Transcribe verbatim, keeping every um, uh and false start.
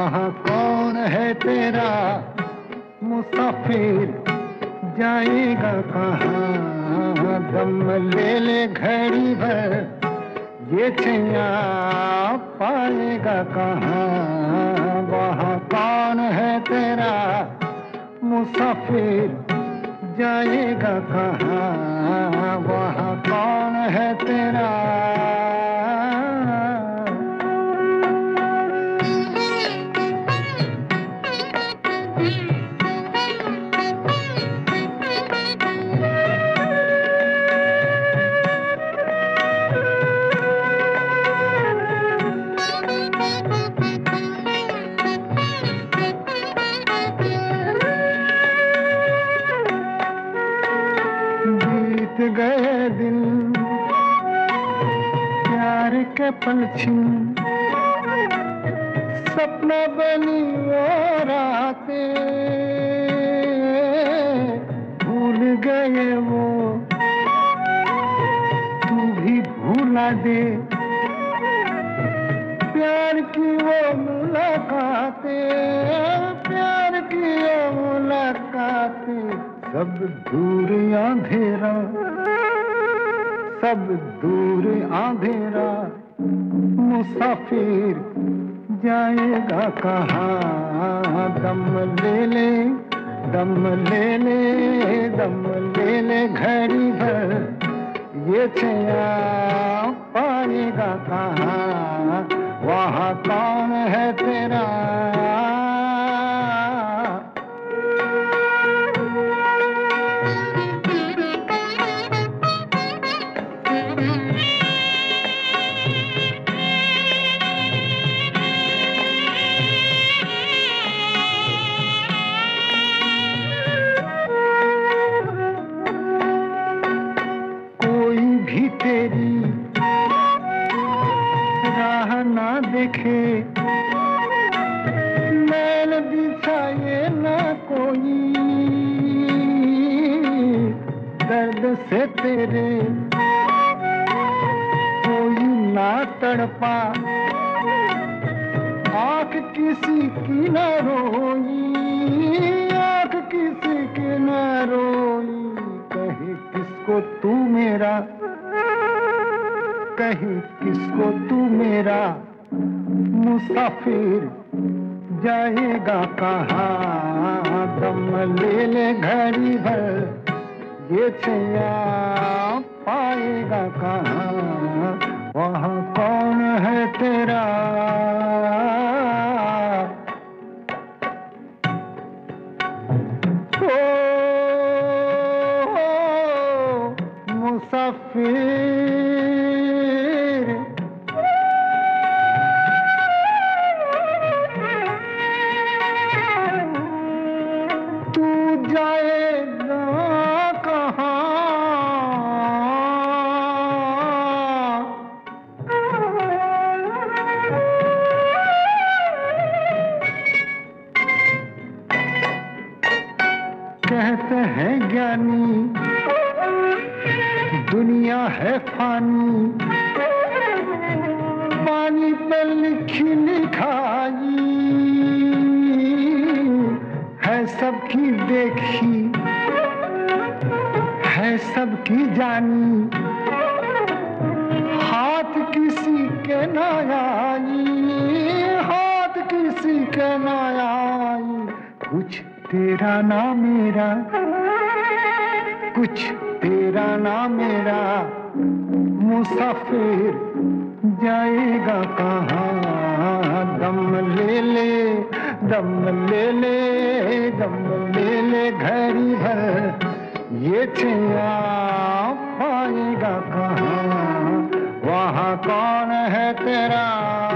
वहाँ कौन है तेरा मुसाफिर, जाएगा कहाँ? दम ले ले घड़ी भर, ये छैया पाएगा कहाँ? वहाँ कौन है तेरा मुसाफिर, जाएगा कहाँ? वहाँ कौन है तेरा? बीत गए दिन प्यार के पल छिन, सपना बनी वो रातें, भूल गए वो तू भी भूला दे, प्यार की वो मुलाकातें, प्यार की वो मुलाकातें, सब दूर अंधेरा, सब दूर अंधेरा, मुसाफिर जाएगा कहाँ? दम ले ले, दम ले ले, दम ले ले घड़ी भर, ये छैया पाएगा कहाँ? वहाँ कौन है तेरा? भी तेरी राह ना देखे, मैल बिछाए ना कोई, दर्द से तेरे कोई ना तड़पा, आँख किसी की ना रोई, आँख किसी की ना रोई, कहे किसको तू मेरा, कहीं किसको तू मेरा मुसाफिर, जाएगा कहाँ? दम ले ले घड़ी भर, ये छैया पाएगा कहाँ? वहाँ कौन है तेरा? ओ, ओ मुसाफिर, जाएगा कहाँ? कहते हैं ज्ञानी दुनिया है फानी, पानी पे लिखी लिखाई है, सबकी देखी है, सबकी जानी, हाथ किसी के ना आई, हाथ किसी के ना आई, कुछ तेरा ना मेरा, कुछ तेरा ना मेरा, मुसाफिर जाएगा कहाँ? दम ले ले, दम ले ले, दम ले ले घड़ी भर, ये छैया पाएगा कहाँ? वहाँ कौन है तेरा?